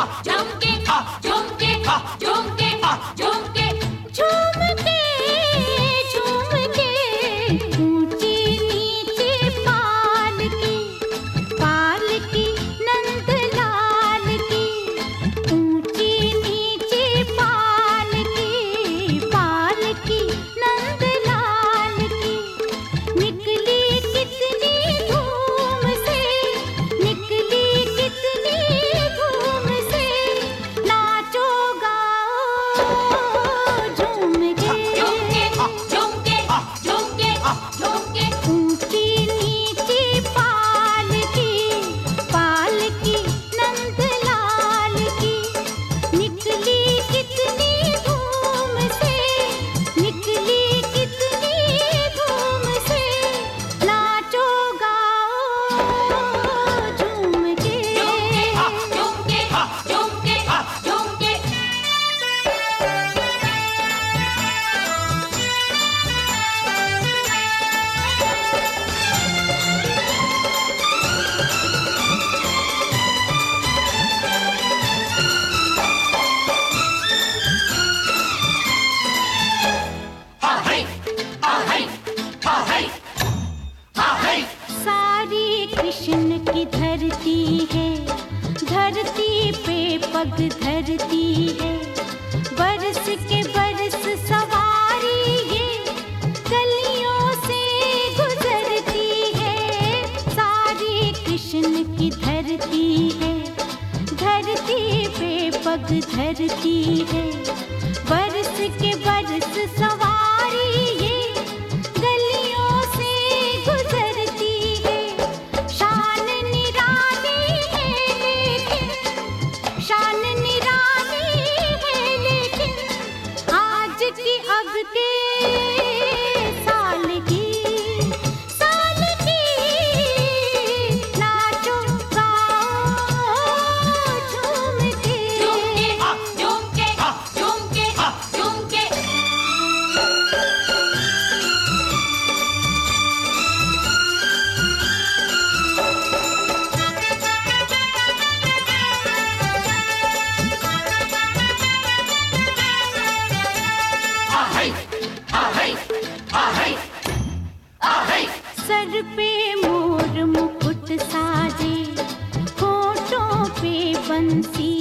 झुमके झुमके झुमके झुमके झुमके झुमके ऊंचे नीचे पाल की नंदलाल की ऊंचे नीचे पाल की नंदलाल की निकली कितनी धूम से निकली कितनी धूम से नाचो गाओ झूम के झुमके झुमके झुमके झुमके ऊंची नीची पाल की नंदलाल की निकली कितनी धूम से निकली कितनी धूम से नाचो गाओ झूम के झुमके झुमके झुमके सारी कृष्ण की धरती है धरती पे पग धरती है बरस के बरस सवारी है गलियों से गुजरती है सारी कृष्ण की धरती है धरती पे पग धरती है बरस के बरस सवारी है गलियों से गुजरती है शान निराली है लेकिन आज की अब के साल की नाचो गाओ झूम के झुमके झुमके झुमके सर पे मोर मुकुट साजे होठों पे बंसी